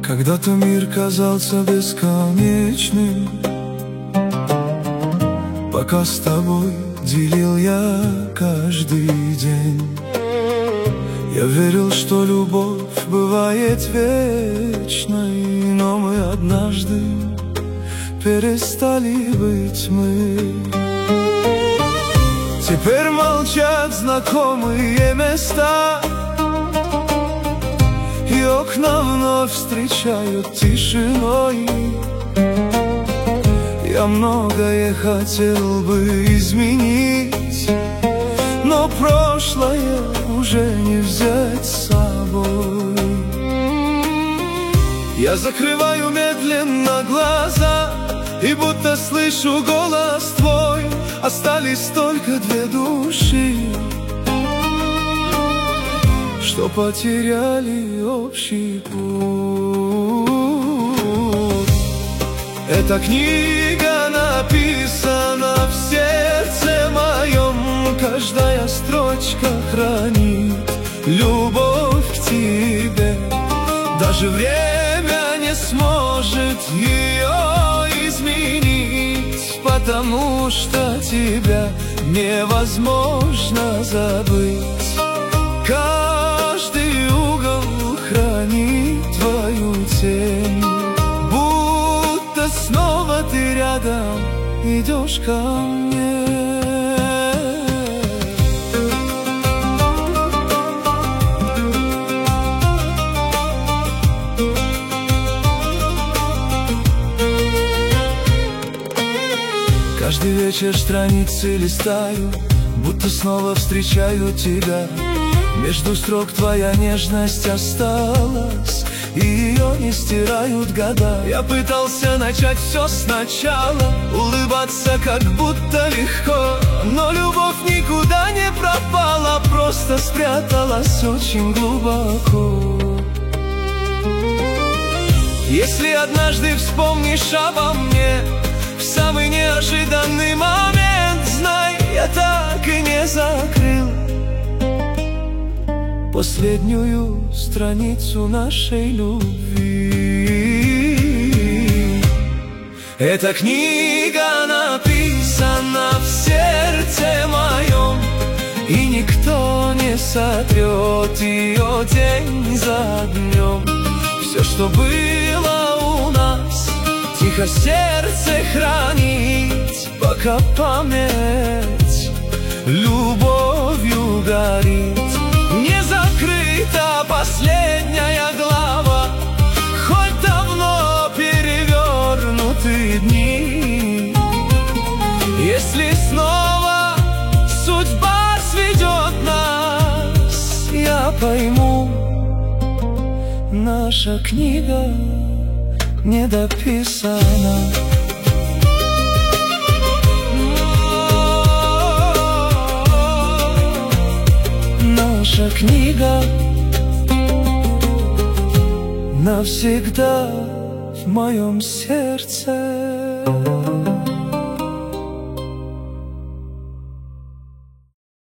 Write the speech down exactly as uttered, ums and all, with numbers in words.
Когда-то мир казался бесконечным, пока с тобой делил я каждый день. Я верил, что любовь бывает вечной, но мы однажды перестали быть мы. Теперь молчат знакомые места, и окна вновь встречают тишиной. Я многое хотел бы изменить, но прошлое уже не взять с собой. Я закрываю медленно глаза и будто слышу голос твой. Остались только две души, что потеряли общий путь. Эта книга написана в сердце моем, каждая строчка хранит любовь к тебе. Даже время не сможет ее изменить, потому что тебя невозможно забыть. Каждый угол хранит твою тень, будто снова ты рядом идешь ко мне. Каждый вечер страницы листаю, будто снова встречаю тебя. Между строк твоя нежность осталась, и ее не стирают года. Я пытался начать все сначала, улыбаться как будто легко, но любовь никуда не пропала, просто спряталась очень глубоко. Если однажды вспомнишь обо мне в самый неожиданный момент, знай, я так и не закрыл последнюю страницу нашей любви. Эта книга написана в сердце моем, и никто не сотрет ее день за днем. Все, что было у нас, тихо сердце хранить, пока память любовью горит. Не закрыта последняя глава, хоть давно перевернуты дни. Если снова судьба сведет нас, я пойму, наша книга не дописана. Наша книга навсегда в моем сердце.